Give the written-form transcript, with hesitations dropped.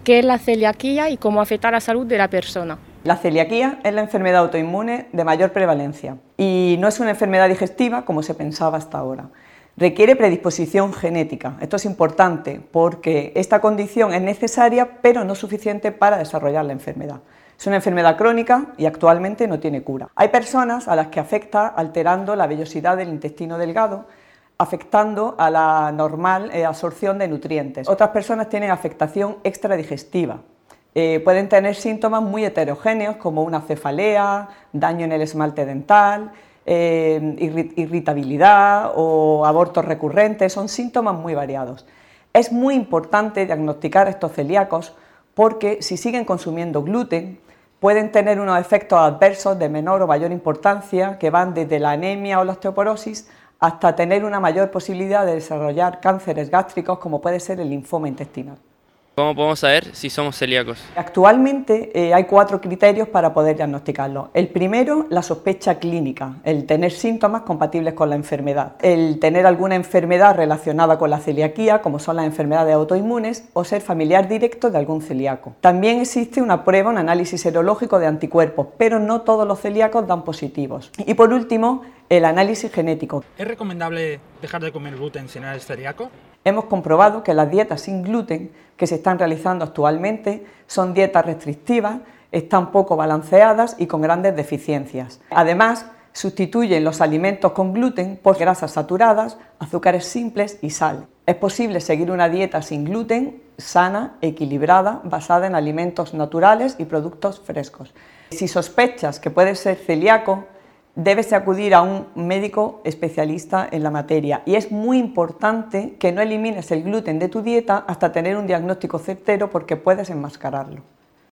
¿Qué es la celiaquía y cómo afecta a la salud de la persona? La celiaquía es la enfermedad autoinmune de mayor prevalencia y no es una enfermedad digestiva como se pensaba hasta ahora. Requiere predisposición genética. Esto es importante porque esta condición es necesaria pero no suficiente para desarrollar la enfermedad. Es una enfermedad crónica y actualmente no tiene cura. Hay personas a las que afecta alterando la vellosidad del intestino delgado, afectando a la normal absorción de nutrientes. Otras personas tienen afectación extradigestiva. Pueden tener síntomas muy heterogéneos como una cefalea, daño en el esmalte dental, irritabilidad o abortos recurrentes, son síntomas muy variados. Es muy importante diagnosticar a estos celíacos porque si siguen consumiendo gluten pueden tener unos efectos adversos de menor o mayor importancia que van desde la anemia o la osteoporosis hasta tener una mayor posibilidad de desarrollar cánceres gástricos como puede ser el linfoma intestinal. ¿Cómo podemos saber si somos celíacos? Actualmente hay 4 criterios para poder diagnosticarlo. El primero, la sospecha clínica, el tener síntomas compatibles con la enfermedad, el tener alguna enfermedad relacionada con la celiaquía, como son las enfermedades autoinmunes, o ser familiar directo de algún celíaco. También existe una prueba, un análisis serológico de anticuerpos, pero no todos los celíacos dan positivos. Y por último, el análisis genético. ¿Es recomendable dejar de comer gluten si no eres celíaco? Hemos comprobado que las dietas sin gluten que se están realizando actualmente son dietas restrictivas, están poco balanceadas y con grandes deficiencias. Además, sustituyen los alimentos con gluten por grasas saturadas, azúcares simples y sal. Es posible seguir una dieta sin gluten, sana, equilibrada, basada en alimentos naturales y productos frescos. Si sospechas que puedes ser celíaco, debes acudir a un médico especialista en la materia y es muy importante que no elimines el gluten de tu dieta hasta tener un diagnóstico certero porque puedes enmascararlo.